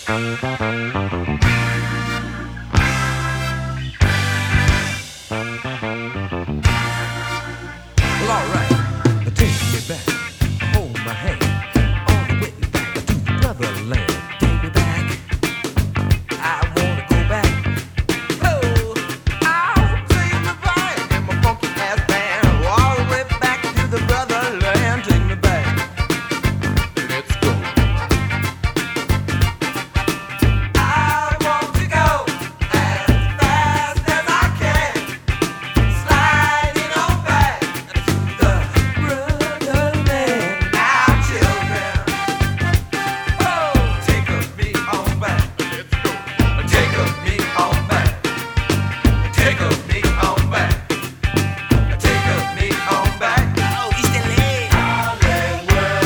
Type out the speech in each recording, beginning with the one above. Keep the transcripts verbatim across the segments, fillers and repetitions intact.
Well, alright, take me back, hold my hand, all the way back to the brotherland. Take me back, I wanna go back. Oh, I'll take me back in my funky ass band, all the way back to the brotherland. Take me back, let's go. I want to go as fast as I can, sliding on back to the brotherland. Our children, oh, take me on back. Let's go. Take me on back. Take me on back. Take me on back. Oh, East L A. Hollywood.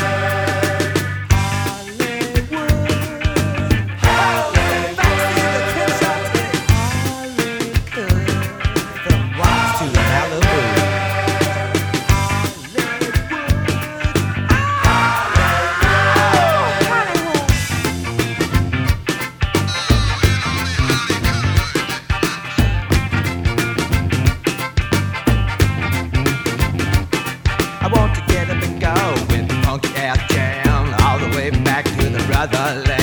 Hollywood. Hollywood. Back to the Crenshaw City. Hollywood. From Watts to Malibu. I want to get up and go with the funky ass jam all the way back to the brotherland.